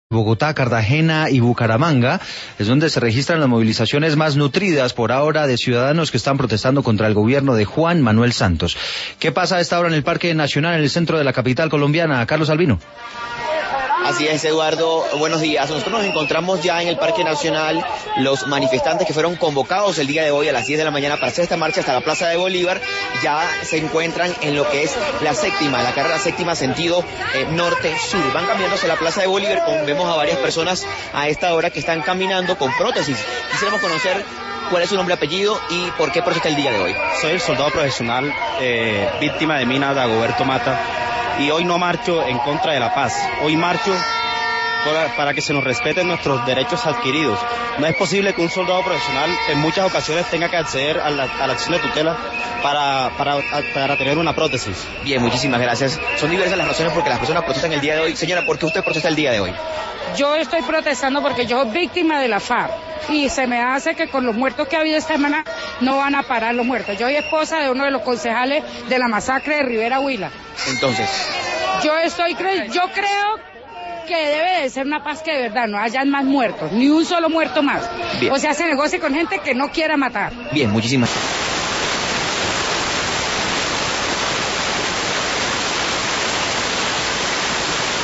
Bogotá, Cartagena y Bucaramanga es donde se registran las movilizaciones más nutridas por ahora de ciudadanos que están protestando contra el gobierno de Juan Manuel Santos. ¿Qué pasa a esta hora en el Parque Nacional, en el centro de la capital colombiana? Carlos Albino. Así es, Eduardo, buenos días. Nosotros nos encontramos ya en el Parque Nacional. Los manifestantes que fueron convocados el día de hoy a las 10 de la mañana para hacer esta marcha hasta la Plaza de Bolívar ya se encuentran en lo que es la carrera séptima sentido norte-sur. Van caminando hacia la Plaza de Bolívar, vemos a varias personas a esta hora que están caminando con prótesis. Quisiéramos conocer cuál es su nombre, apellido y por qué protesta el día de hoy. Soy el soldado profesional víctima de mina Dagoberto Mata. Y hoy no marcho en contra de la paz, hoy marcho para que se nos respeten nuestros derechos adquiridos. No es posible que un soldado profesional en muchas ocasiones tenga que acceder a la acción de tutela para tener una prótesis. Bien, muchísimas gracias. Son diversas las razones por que las personas protestan el día de hoy. Señora, ¿por qué usted protesta el día de hoy? Yo estoy protestando porque yo soy víctima de la FARC y se me hace que con los muertos que ha habido esta semana no van a parar los muertos. Yo soy esposa de uno de los concejales de la masacre de Rivera Huila. Entonces, yo creo que debe de ser una paz que de verdad no hayan más muertos, ni un solo muerto más. Bien. O sea, se negocie con gente que no quiera matar. Bien, muchísimas gracias.